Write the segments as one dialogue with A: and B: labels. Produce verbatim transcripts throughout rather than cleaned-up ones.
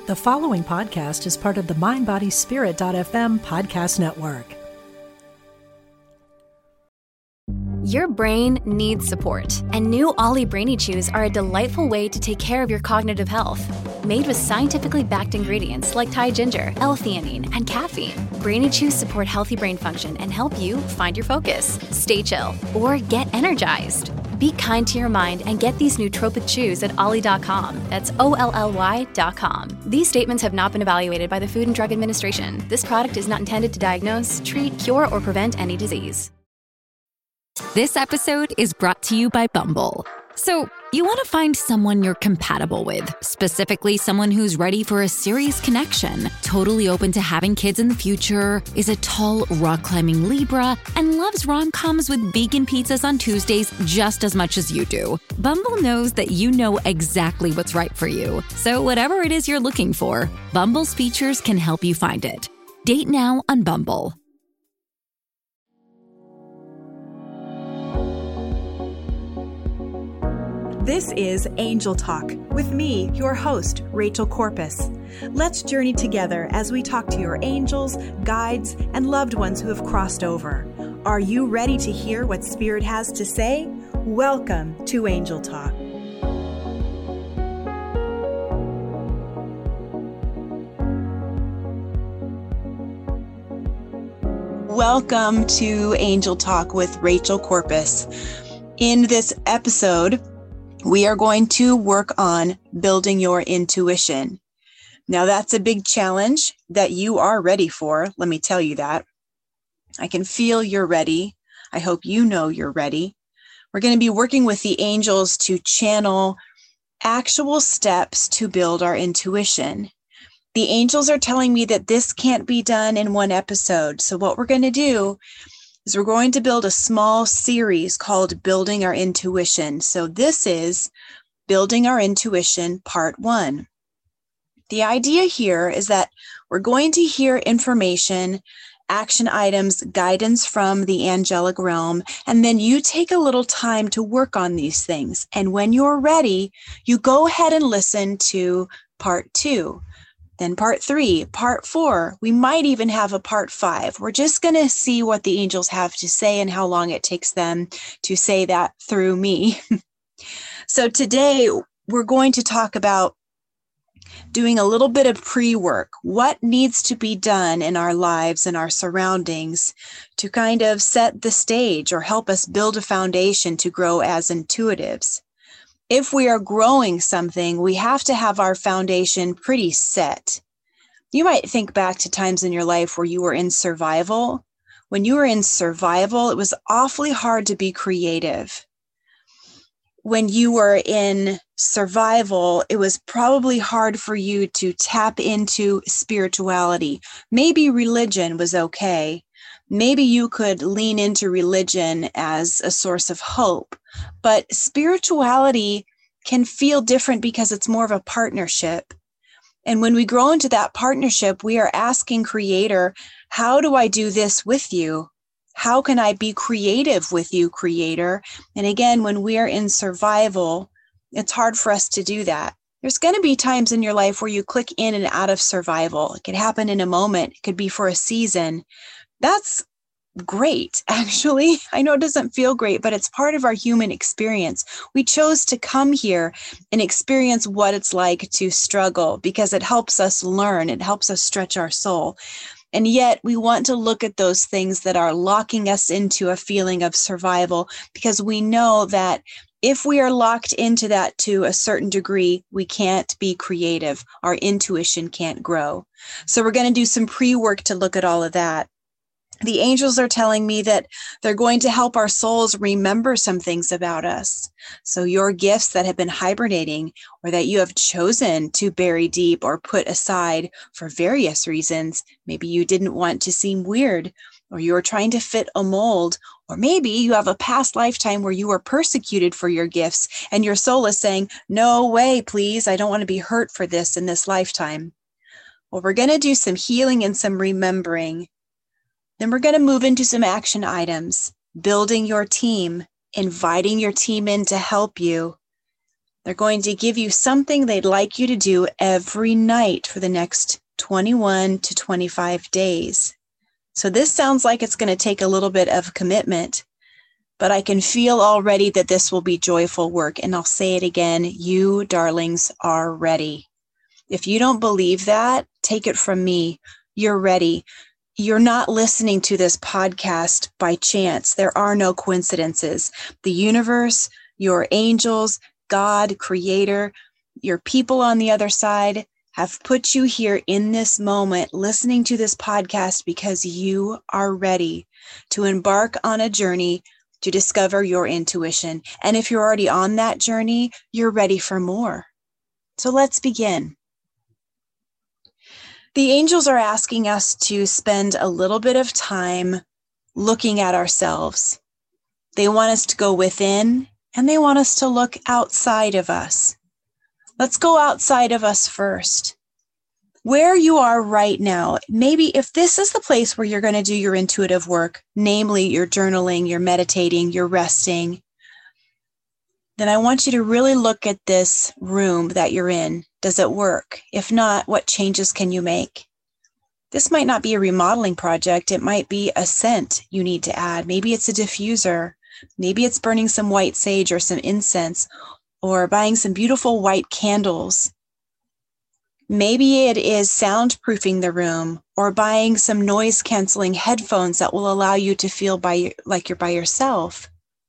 A: The following podcast is part of the mind body spirit dot f m podcast network.
B: Your brain needs support, and new Ollie Brainy Chews are a delightful way to take care of your cognitive health. Made with scientifically backed ingredients like Thai ginger, L-theanine, and caffeine, Brainy Chews support healthy brain function and help you find your focus, stay chill, or get energized. Be kind to your mind and get these nootropic chews at ollie dot com. That's O L L Y dot com. These statements have not been evaluated by the Food and Drug Administration. This product is not intended to diagnose, treat, cure, or prevent any disease.
C: This episode is brought to you by Bumble. So, you want to find someone you're compatible with, specifically someone who's ready for a serious connection, totally open to having kids in the future, is a tall, rock-climbing Libra, and loves rom-coms with vegan pizzas on Tuesdays just as much as you do. Bumble knows that you know exactly what's right for you. So whatever it is you're looking for, Bumble's features can help you find it. Date now on Bumble.
D: This is Angel Talk with me, your host, Rachel Corpus. Let's journey together as we talk to your angels, guides, and loved ones who have crossed over. Are you ready to hear what Spirit has to say? Welcome to Angel Talk. Welcome to Angel Talk with Rachel Corpus. In this episode, we are going to work on building your intuition. Now, that's a big challenge that you are ready for. Let me tell you that. I can feel you're ready. I hope you know you're ready. We're going to be working with the angels to channel actual steps to build our intuition. The angels are telling me that this can't be done in one episode. So what we're going to do is we're going to build a small series called Building Our Intuition. So this is Building Our Intuition Part One. The idea here is that we're going to hear information, action items, guidance from the angelic realm, and then you take a little time to work on these things. And when you're ready, you go ahead and listen to Part Two. Then part three, part four, we might even have a part five. We're just going to see what the angels have to say and how long it takes them to say that through me. So today we're going to talk about doing a little bit of pre-work. What needs to be done in our lives and our surroundings to kind of set the stage or help us build a foundation to grow as intuitives. If we are growing something, we have to have our foundation pretty set. You might think back to times in your life where you were in survival. When you were in survival, it was awfully hard to be creative. When you were in survival, it was probably hard for you to tap into spirituality. Maybe religion was okay. Maybe you could lean into religion as a source of hope, but spirituality can feel different because it's more of a partnership. And when we grow into that partnership, we are asking Creator, how do I do this with you? How can I be creative with you, Creator? And again, when we are in survival, it's hard for us to do that. There's going to be times in your life where you click in and out of survival. It could happen in a moment. It could be for a season. That's great, actually. I know it doesn't feel great, but it's part of our human experience. We chose to come here and experience what it's like to struggle because it helps us learn. It helps us stretch our soul. And yet we want to look at those things that are locking us into a feeling of survival because we know that if we are locked into that to a certain degree, we can't be creative. Our intuition can't grow. So we're going to do some pre-work to look at all of that. The angels are telling me that they're going to help our souls remember some things about us. So your gifts that have been hibernating or that you have chosen to bury deep or put aside for various reasons, maybe you didn't want to seem weird, or you were trying to fit a mold, or maybe you have a past lifetime where you were persecuted for your gifts and your soul is saying, no way, please, I don't want to be hurt for this in this lifetime. Well, we're going to do some healing and some remembering. Then we're going to move into some action items, building your team, inviting your team in to help you, They're going to give you something they'd like you to do every night for the next twenty-one to twenty-five days. So this sounds like it's going to take a little bit of commitment, but I can feel already that this will be joyful work. And I'll say it again, you darlings are ready. If you don't believe that, take it from me. You're ready. You're not listening to this podcast by chance. There are no coincidences. The universe, your angels, God, Creator, your people on the other side have put you here in this moment listening to this podcast because you are ready to embark on a journey to discover your intuition. And if you're already on that journey, you're ready for more. So let's begin. The angels are asking us to spend a little bit of time looking at ourselves. They want us to go within, and they want us to look outside of us. Let's go outside of us first. Where you are right now, maybe if this is the place where you're going to do your intuitive work, namely your journaling, your meditating, your resting, then I want you to really look at this room that you're in. Does it work? If not, what changes can you make? This might not be a remodeling project. It might be a scent you need to add. Maybe it's a diffuser. Maybe it's burning some white sage or some incense, or buying some beautiful white candles. Maybe it is soundproofing the room, or buying some noise-canceling headphones that will allow you to feel by, like you're by yourself.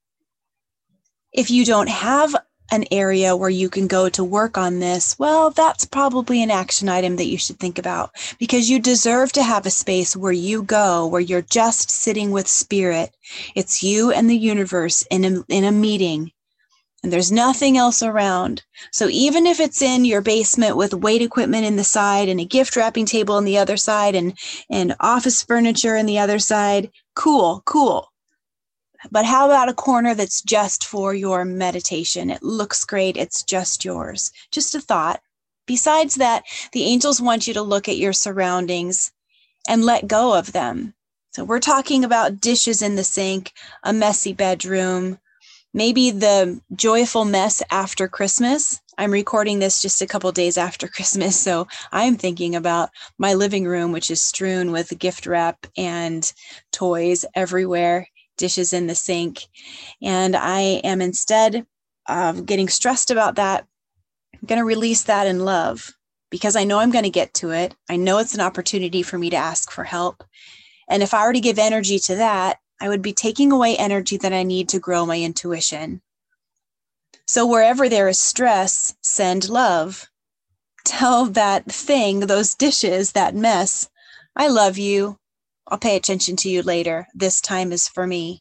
D: If you don't have an area where you can go to work on this, well, that's probably an action item that you should think about, because you deserve to have a space where you go, where you're just sitting with spirit. It's you and the universe in a, in a meeting, and there's nothing else around. So even if it's in your basement with weight equipment in the side and a gift wrapping table on the other side and, and office furniture on the other side, cool, cool. But how about a corner that's just for your meditation? It looks great. It's just yours. Just a thought. Besides that, the angels want you to look at your surroundings and let go of them. So we're talking about dishes in the sink, a messy bedroom, maybe the joyful mess after Christmas. I'm recording this just a couple days after Christmas, so I'm thinking about my living room, which is strewn with gift wrap and toys everywhere. Dishes in the sink. And I am, instead of getting stressed about that, I'm going to release that in love, because I know I'm going to get to it. I know it's an opportunity for me to ask for help. And if I were to give energy to that, I would be taking away energy that I need to grow my intuition. So wherever there is stress, send love. Tell that thing, those dishes, that mess, I love you. I'll pay attention to you later. This time is for me.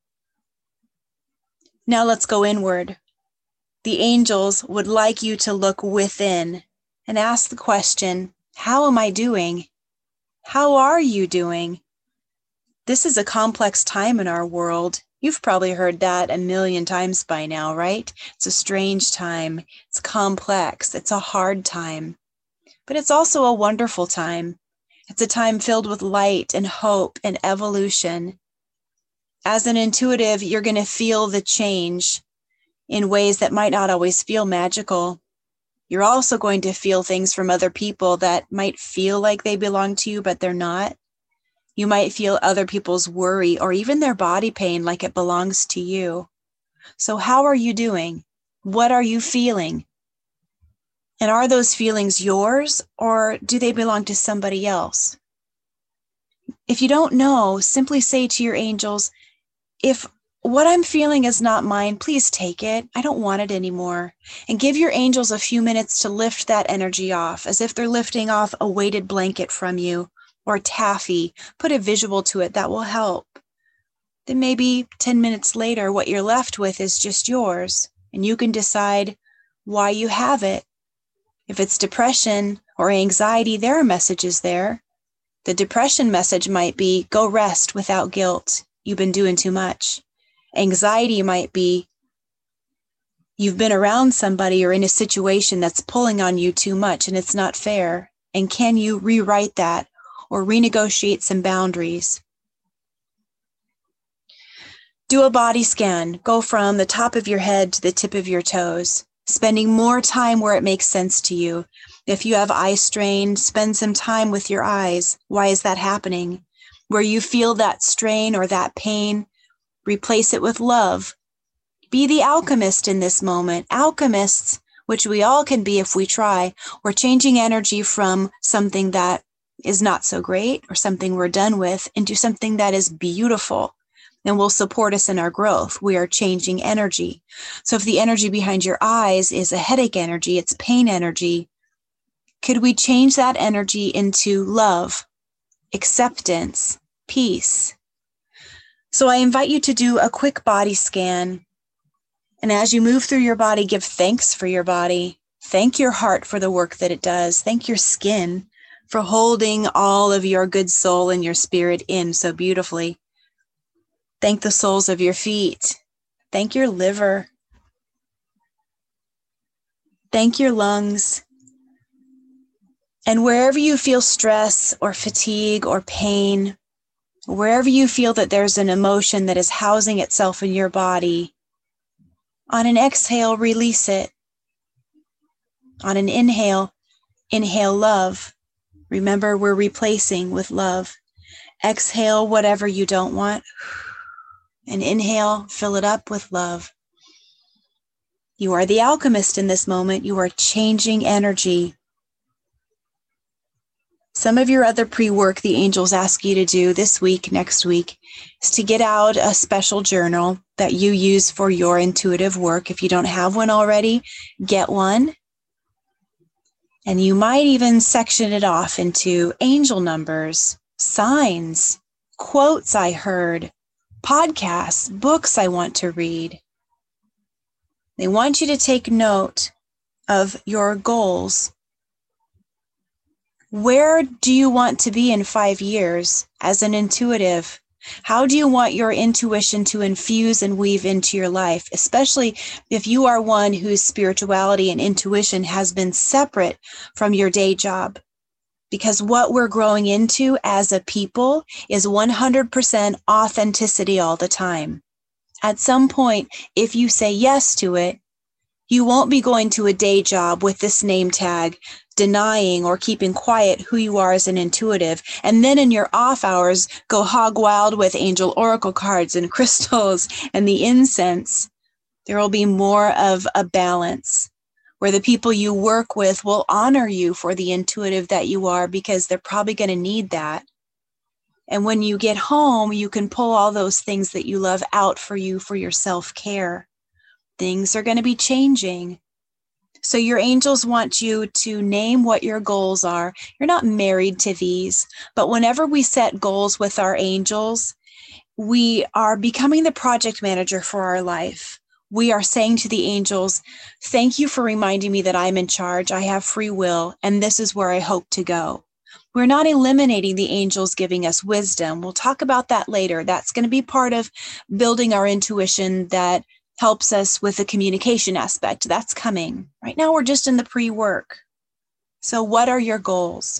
D: Now let's go inward. The angels would like you to look within and ask the question, how am I doing? How are you doing? This is a complex time in our world. You've probably heard that a million times by now, right? It's a strange time. It's complex. It's a hard time. But it's also a wonderful time. It's a time filled with light and hope and evolution. As an intuitive, you're going to feel the change in ways that might not always feel magical. You're also going to feel things from other people that might feel like they belong to you, but they're not. You might feel other people's worry or even their body pain like it belongs to you. So how are you doing? What are you feeling? And are those feelings yours, or do they belong to somebody else? If you don't know, simply say to your angels, if what I'm feeling is not mine, please take it. I don't want it anymore. And give your angels a few minutes to lift that energy off, as if they're lifting off a weighted blanket from you, or taffy. Put a visual to it that will help. Then maybe ten minutes later, what you're left with is just yours, and you can decide why you have it. If it's depression or anxiety, there are messages there. The depression message might be, go rest without guilt. You've been doing too much. Anxiety might be, you've been around somebody or in a situation that's pulling on you too much and it's not fair. And can you rewrite that or renegotiate some boundaries? Do a body scan. Go from the top of your head to the tip of your toes. spending more time where it makes sense to you. If you have eye strain, spend some time with your eyes. Why is that happening? Where you feel that strain or that pain, replace it with love. Be the alchemist in this moment. Alchemists, which we all can be if we try, we're changing energy from something that is not so great or something we're done with into something that is beautiful and will support us in our growth. We are changing energy. So if the energy behind your eyes is a headache energy, it's pain energy, could we change that energy into love, acceptance, peace? So I invite you to do a quick body scan. And as you move through your body, give thanks for your body. Thank your heart for the work that it does. Thank your skin for holding all of your good soul and your spirit in so beautifully. Thank the soles of your feet. Thank your liver. Thank your lungs. And wherever you feel stress or fatigue or pain, wherever you feel that there's an emotion that is housing itself in your body, on an exhale, release it. On an inhale, inhale love. Remember, we're replacing with love. Exhale whatever you don't want. And inhale, fill it up with love. You are the alchemist in this moment. You are changing energy. Some of your other pre-work the angels ask you to do this week, next week, is to get out a special journal that you use for your intuitive work. If you don't have one already, get one. And you might even section it off into angel numbers, signs, quotes I heard, podcasts, books I want to read. They want you to take note of your goals. Where do you want to be in five years as an intuitive? How do you want your intuition to infuse and weave into your life, especially if you are one whose spirituality and intuition has been separate from your day job? Because what we're growing into as a people is one hundred percent authenticity all the time. At some point, if you say yes to it, you won't be going to a day job with this name tag, denying or keeping quiet who you are as an intuitive, and then in your off hours, go hog wild with angel oracle cards and crystals and the incense. There will be more of a balance where the people you work with will honor you for the intuitive that you are, because they're probably going to need that. And when you get home, you can pull all those things that you love out for you for your self-care. Things are going to be changing. So your angels want you to name what your goals are. You're not married to these, but whenever we set goals with our angels, we are becoming the project manager for our life. We are saying to the angels, thank you for reminding me that I'm in charge. I have free will, and this is where I hope to go. We're not eliminating the angels giving us wisdom. We'll talk about that later. That's going to be part of building our intuition that helps us with the communication aspect. That's coming. Right now, we're just in the pre-work. So what are your goals?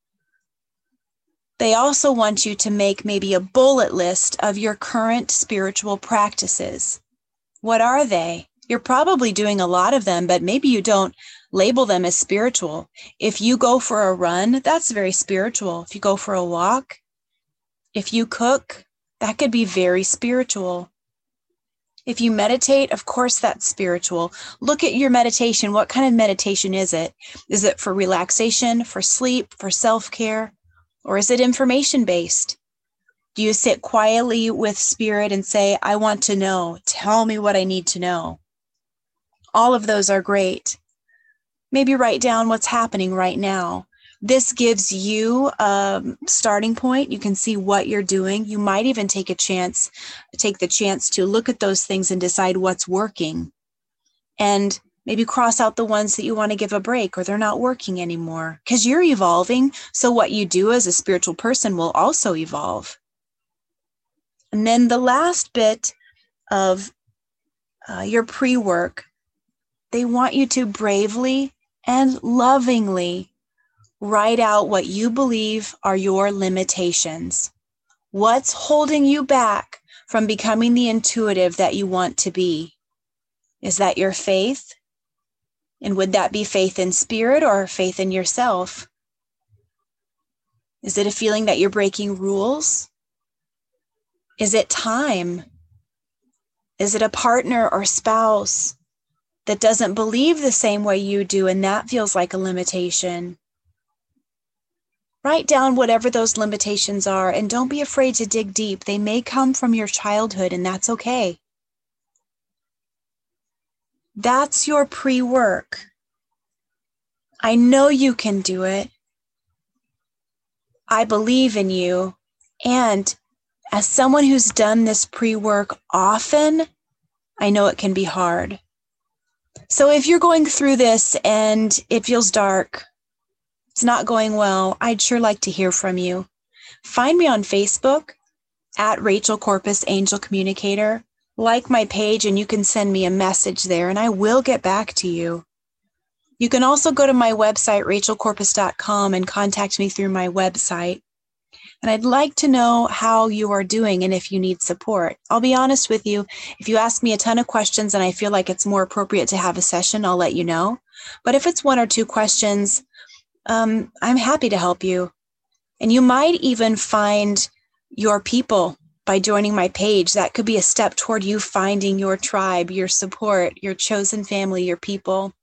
D: They also want you to make maybe a bullet list of your current spiritual practices. What are they? You're probably doing a lot of them, but maybe you don't label them as spiritual. If you go for a run, that's very spiritual. If you go for a walk, if you cook, that could be very spiritual. If you meditate, of course, that's spiritual. Look at your meditation. What kind of meditation is it? Is it for relaxation, for sleep, for self-care, or is it information-based? Do you sit quietly with spirit and say, I want to know, tell me what I need to know? All of those are great. Maybe write down what's happening right now. This gives you a starting point. You can see what you're doing. You might even take a chance, take the chance to look at those things and decide what's working. And maybe cross out the ones that you want to give a break or they're not working anymore, because you're evolving. So what you do as a spiritual person will also evolve. And then the last bit of uh, your pre-work, they want you to bravely and lovingly write out what you believe are your limitations. What's holding you back from becoming the intuitive that you want to be? Is that your faith? And would that be faith in spirit or faith in yourself? Is it a feeling that you're breaking rules? Is it time? Is it a partner or spouse that doesn't believe the same way you do, and that feels like a limitation? Write down whatever those limitations are, and don't be afraid to dig deep. They may come from your childhood, and that's okay. That's your pre-work. I know you can do it. I believe in you. And as someone who's done this pre-work often, I know it can be hard. So if you're going through this and it feels dark, it's not going well, I'd sure like to hear from you. Find me on Facebook at Rachel Corpus Angel Communicator. Like my page and you can send me a message there and I will get back to you. You can also go to my website, rachel corpus dot com, and contact me through my website. And I'd like to know how you are doing and if you need support. I'll be honest with you, if you ask me a ton of questions and I feel like it's more appropriate to have a session, I'll let you know. But if it's one or two questions, um, I'm happy to help you. And you might even find your people by joining my page. That could be a step toward you finding your tribe, your support, your chosen family, your people.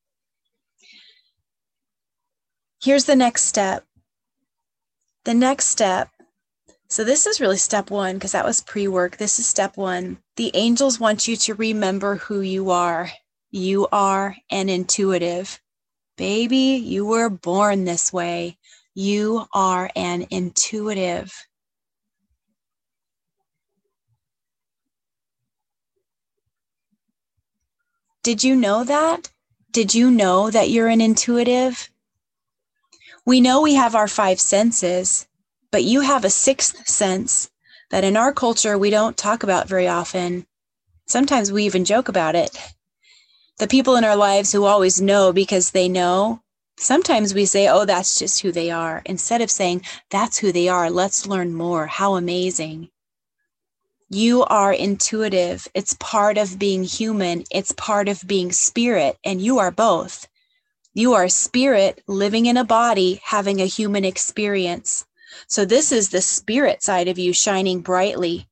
D: Here's the next step. The next step. So this is really step one because that was pre-work. This is step one. The angels want you to remember who you are. You are an intuitive. Baby, you were born this way. You are an intuitive. Did you know that? Did you know that you're an intuitive? We know we have our five senses, but you have a sixth sense that in our culture we don't talk about very often. Sometimes we even joke about it. The people in our lives who always know because they know, sometimes we say, oh, that's just who they are. Instead of saying, that's who they are, let's learn more. How amazing. You are intuitive. It's part of being human. It's part of being spirit, and you are both. You are spirit living in a body, having a human experience. So this is the spirit side of you shining brightly.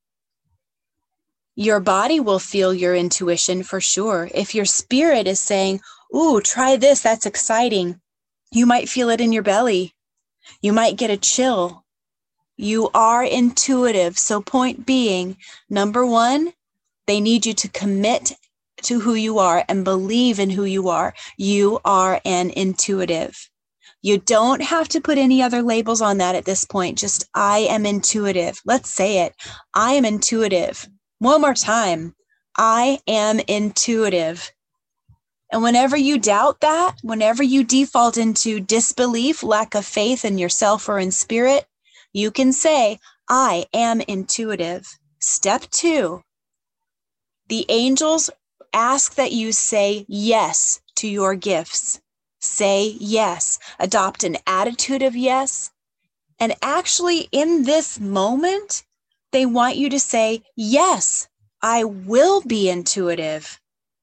D: Your body will feel your intuition for sure. If your spirit is saying, ooh, try this, that's exciting, you might feel it in your belly. You might get a chill. You are intuitive. So point being, number one, they need you to commit to who you are and believe in who you are. You are an intuitive. You don't have to put any other labels on that at this point. Just, I am intuitive. Let's say it. I am intuitive. One more time. I am intuitive. And whenever you doubt that, whenever you default into disbelief, lack of faith in yourself or in spirit, you can say, I am intuitive. Step two, the angels ask that you say yes to your gifts. Say yes. Adopt an attitude of yes. And actually, in this moment, they want you to say, yes, I will be intuitive.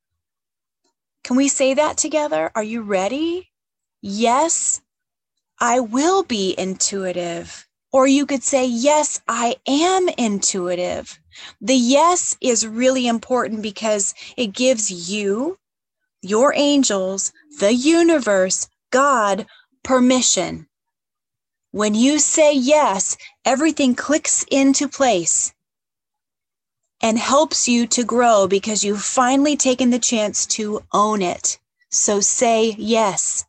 D: Can we say that together? Are you ready? Yes, I will be intuitive. Or you could say, yes, I am intuitive. The yes is really important because it gives you, your angels, the universe, God, permission. When you say yes, everything clicks into place and helps you to grow because you've finally taken the chance to own it. So say yes.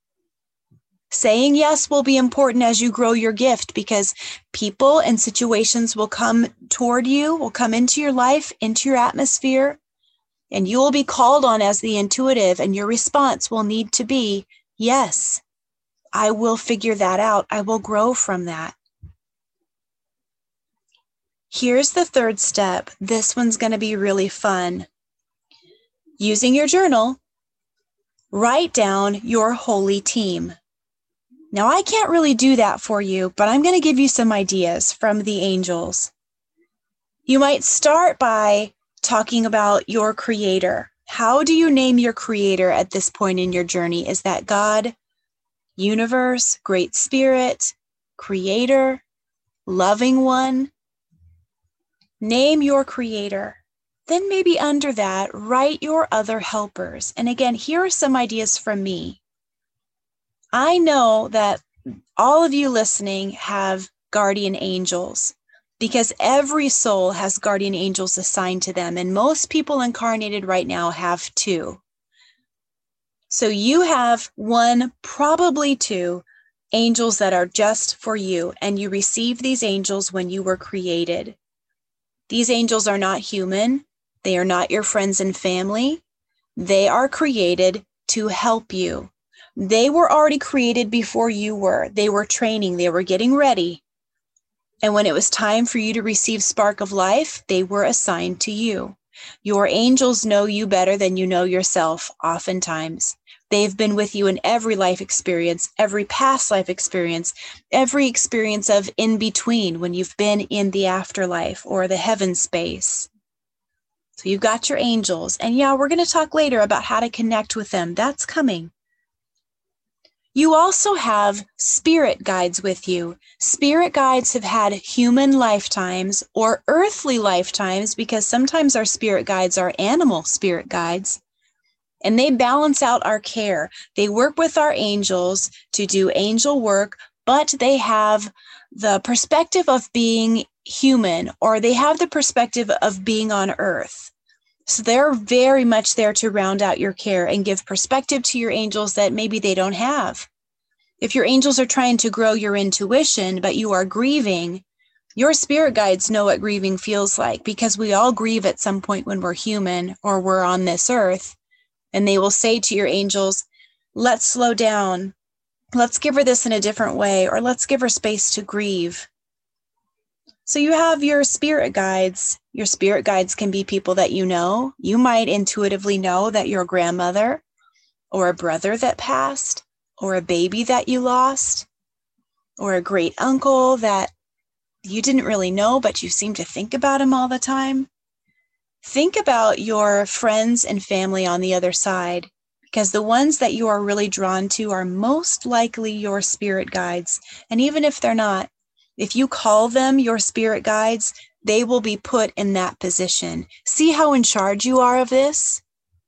D: Saying yes will be important as you grow your gift because people and situations will come toward you, will come into your life, into your atmosphere, and you will be called on as the intuitive, and your response will need to be, yes, I will figure that out. I will grow from that. Here's the third step. This one's going to be really fun. Using your journal, write down your holy team. Now, I can't really do that for you, but I'm going to give you some ideas from the angels. You might start by talking about your creator, How do you name your creator at this point in your journey? Is that God, universe, great spirit, creator, loving one? Name your creator. Then maybe under that, write your other helpers. And again, here are some ideas from me. I know that all of you listening have guardian angels, because every soul has guardian angels assigned to them, and most people incarnated right now have two. So you have one, probably two, angels that are just for you, and you received these angels when you were created. These angels are not human. They are not your friends and family. They are created to help you. They were already created before you were. They were training. They were getting ready. And when it was time for you to receive spark of life, they were assigned to you. Your angels know you better than you know yourself, oftentimes. They've been with you in every life experience, every past life experience, every experience of in between when you've been in the afterlife or the heaven space. So you've got your angels. And yeah, we're going to talk later about how to connect with them. That's coming. You also have spirit guides with you. Spirit guides have had human lifetimes or earthly lifetimes, because sometimes our spirit guides are animal spirit guides, and they balance out our care. They work with our angels to do angel work, but they have the perspective of being human, or they have the perspective of being on earth. So they're very much there to round out your care and give perspective to your angels that maybe they don't have. If your angels are trying to grow your intuition, but you are grieving, your spirit guides know what grieving feels like, because we all grieve at some point when we're human or we're on this earth. And they will say to your angels, let's slow down. Let's give her this in a different way, or let's give her space to grieve. So you have your spirit guides. Your spirit guides can be people that you know. You might intuitively know that your grandmother or a brother that passed, or a baby that you lost, or a great uncle that you didn't really know, but you seem to think about him all the time. Think about your friends and family on the other side, because the ones that you are really drawn to are most likely your spirit guides. And even if they're not, if you call them your spirit guides, they will be put in that position. See how in charge you are of this?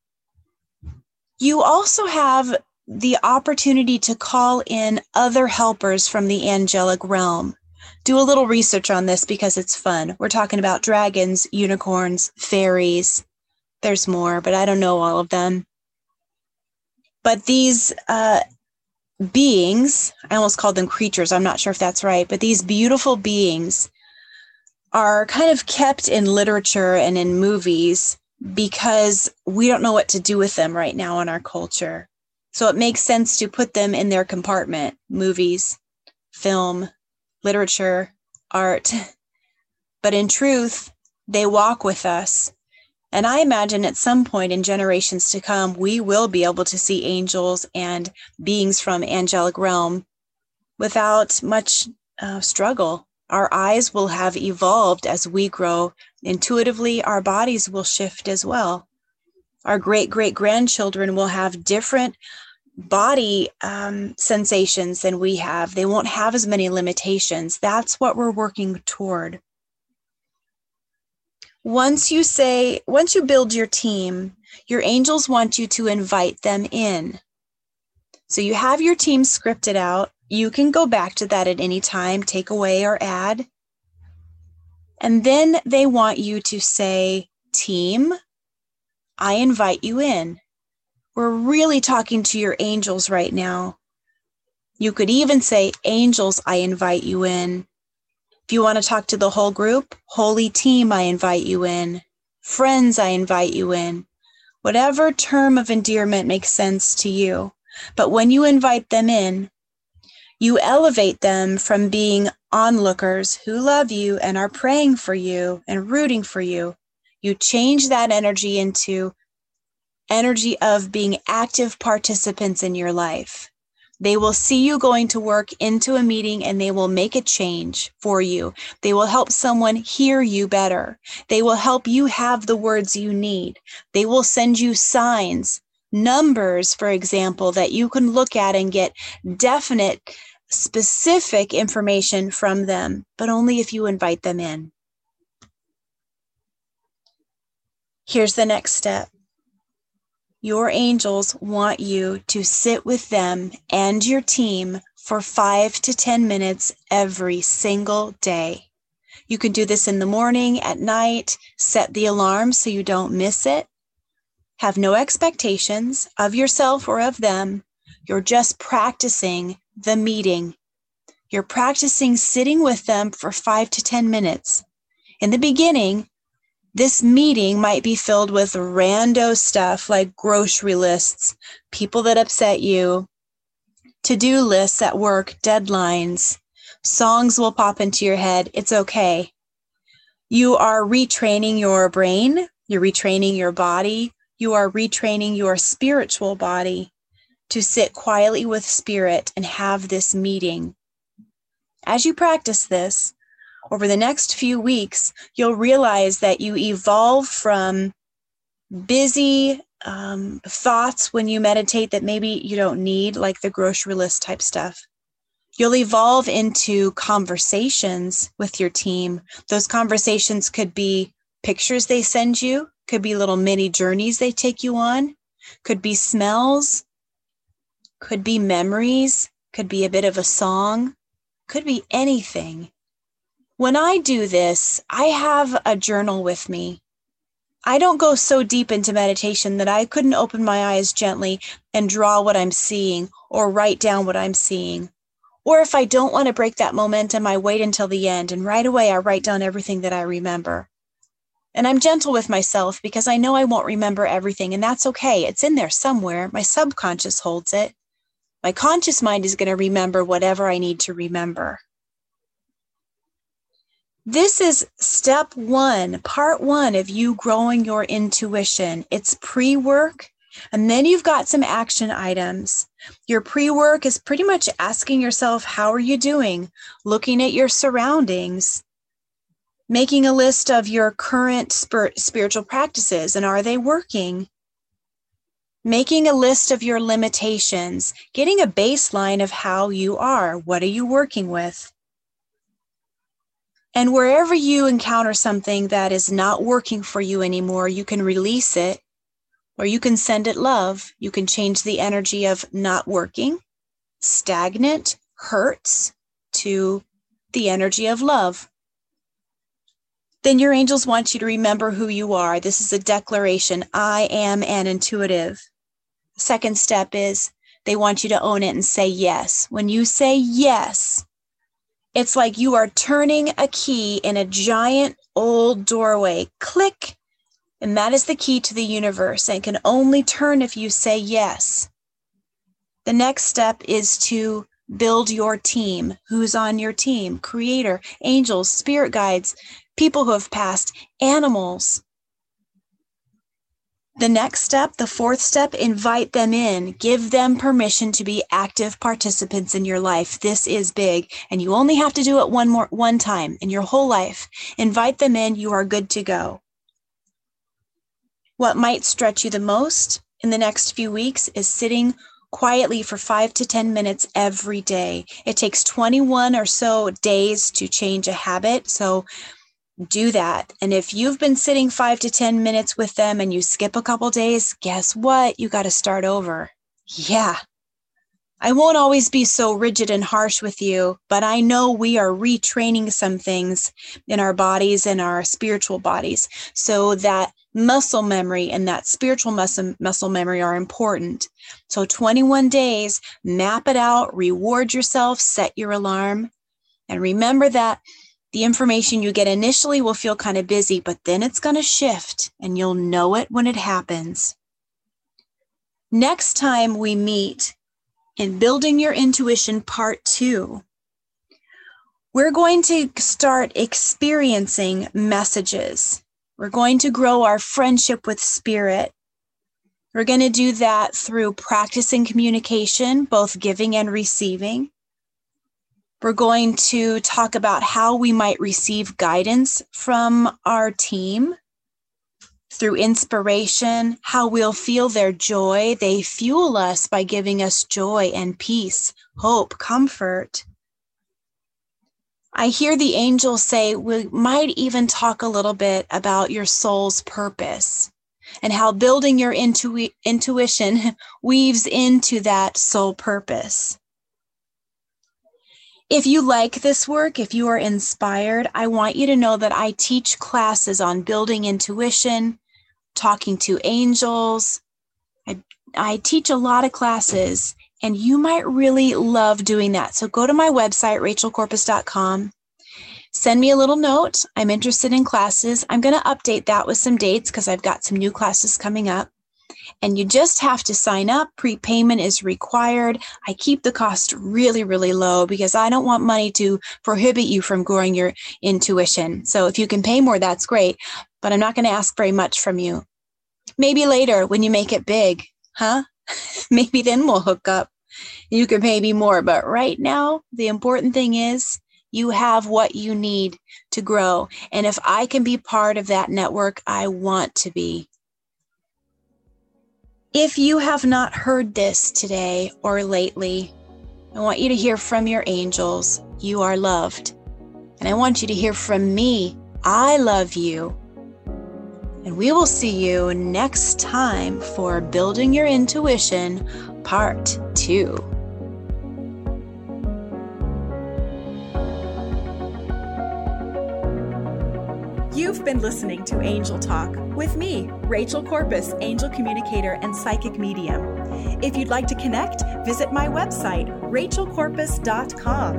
D: You also have the opportunity to call in other helpers from the angelic realm. Do a little research on this because it's fun. We're talking about dragons, unicorns, fairies. There's more, but I don't know all of them. But these uh, beings, I almost called them creatures, I'm not sure if that's right, but these beautiful beings are kind of kept in literature and in movies because we don't know what to do with them right now in our culture. So it makes sense to put them in their compartment: movies, film, literature, art. But in truth, they walk with us. And I imagine at some point in generations to come, we will be able to see angels and beings from angelic realm without much uh, struggle. Our eyes will have evolved as we grow. Intuitively, our bodies will shift as well. Our great-great-grandchildren will have different body um, sensations than we have. They won't have as many limitations. That's what we're working toward. Once you say, once you build your team, your angels want you to invite them in. So you have your team scripted out. You can go back to that at any time, take away or add. And then they want you to say, team, I invite you in. We're really talking to your angels right now. You could even say, angels, I invite you in. If you want to talk to the whole group, holy team, I invite you in. Friends, I invite you in. Whatever term of endearment makes sense to you. But when you invite them in, you elevate them from being onlookers who love you and are praying for you and rooting for you. You change that energy into energy of being active participants in your life. They will see you going to work into a meeting and they will make a change for you. They will help someone hear you better. They will help you have the words you need. They will send you signs, numbers, for example, that you can look at and get definite, specific information from them, but only if you invite them in. Here's the next step. Your angels want you to sit with them and your team for five to ten minutes every single day. You can do this in the morning, at night, set the alarm so you don't miss it. Have no expectations of yourself or of them. You're just practicing the meeting. You're practicing sitting with them for five to ten minutes. In the beginning, this meeting might be filled with rando stuff like grocery lists, people that upset you, to-do lists at work, deadlines. Songs will pop into your head. It's okay. You are retraining your brain. You're retraining your body. You are retraining your spiritual body to sit quietly with spirit and have this meeting. As you practice this, over the next few weeks, you'll realize that you evolve from busy um, thoughts when you meditate that maybe you don't need, like the grocery list type stuff. You'll evolve into conversations with your team. Those conversations could be pictures they send you, could be little mini journeys they take you on, could be smells, could be memories, could be a bit of a song, could be anything. When I do this, I have a journal with me. I don't go so deep into meditation that I couldn't open my eyes gently and draw what I'm seeing or write down what I'm seeing. Or if I don't want to break that momentum, I wait until the end and right away I write down everything that I remember. And I'm gentle with myself because I know I won't remember everything, and that's okay. It's in there somewhere. My subconscious holds it. My conscious mind is going to remember whatever I need to remember. This is step one, part one of you growing your intuition. It's pre-work, and then you've got some action items. Your pre-work is pretty much asking yourself, how are you doing? Looking at your surroundings, making a list of your current spir- spiritual practices, and are they working? Making a list of your limitations, getting a baseline of how you are. What are you working with? And wherever you encounter something that is not working for you anymore, you can release it, or you can send it love. You can change the energy of not working, stagnant, hurts, to the energy of love. Then your angels want you to remember who you are. This is a declaration. I am an intuitive. Second step is they want you to own it and say yes. When you say yes, it's like you are turning a key in a giant old doorway. Click. And that is the key to the universe, and can only turn if you say yes. The next step is to build your team. Who's on your team? Creator, angels, spirit guides, people who have passed, animals. The next step, the fourth step, invite them in. Give them permission to be active participants in your life. This is big, and you only have to do it one more one time in your whole life. Invite them in. You are good to go. What might stretch you the most in the next few weeks is sitting quietly for five to ten minutes every day. It takes twenty-one or so days to change a habit, so do that. And if you've been sitting five to ten minutes with them and you skip a couple days, guess what? You got to start over. Yeah. I won't always be so rigid and harsh with you, but I know we are retraining some things in our bodies and our spiritual bodies, so that muscle memory and that spiritual muscle, muscle memory are important. So twenty-one days, map it out, reward yourself, set your alarm, and remember that the information you get initially will feel kind of busy, but then it's going to shift and you'll know it when it happens. Next time we meet in Building Your Intuition Part two, we're going to start experiencing messages. We're going to grow our friendship with spirit. We're going to do that through practicing communication, both giving and receiving. We're going to talk about how we might receive guidance from our team through inspiration, how we'll feel their joy. They fuel us by giving us joy and peace, hope, comfort. I hear the angels say we might even talk a little bit about your soul's purpose and how building your intu- intuition weaves into that soul purpose. If you like this work, if you are inspired, I want you to know that I teach classes on building intuition, talking to angels. I, I teach a lot of classes, and you might really love doing that. So go to my website, rachel corpus dot com. Send me a little note. I'm interested in classes. I'm going to update that with some dates because I've got some new classes coming up. And you just have to sign up. Prepayment is required. I keep the cost really, really low because I don't want money to prohibit you from growing your intuition. So if you can pay more, that's great. But I'm not going to ask very much from you. Maybe later when you make it big, huh? Maybe then we'll hook up. You can pay me more. But right now, the important thing is you have what you need to grow. And if I can be part of that network, I want to be. If you have not heard this today or lately, I want you to hear from your angels, you are loved. And I want you to hear from me, I love you. And we will see you next time for Building Your Intuition, Part two.
A: You've been listening to Angel Talk with me, Rachel Corpus, angel communicator and psychic medium. If you'd like to connect, visit my website, rachel corpus dot com.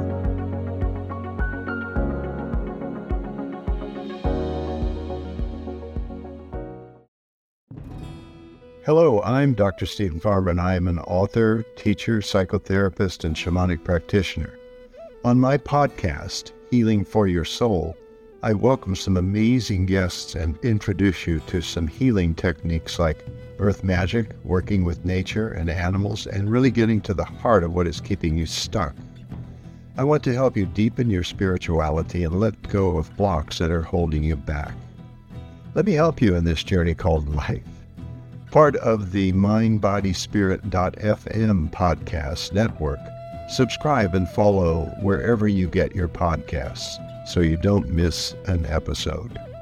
E: Hello, I'm Doctor Stephen Farber, and I am an author, teacher, psychotherapist, and shamanic practitioner. On my podcast, Healing for Your Soul, I welcome some amazing guests and introduce you to some healing techniques like earth magic, working with nature and animals, and really getting to the heart of what is keeping you stuck. I want to help you deepen your spirituality and let go of blocks that are holding you back. Let me help you in this journey called life. Part of the mind body spirit dot f m podcast network, subscribe and follow wherever you get your podcasts so you don't miss an episode.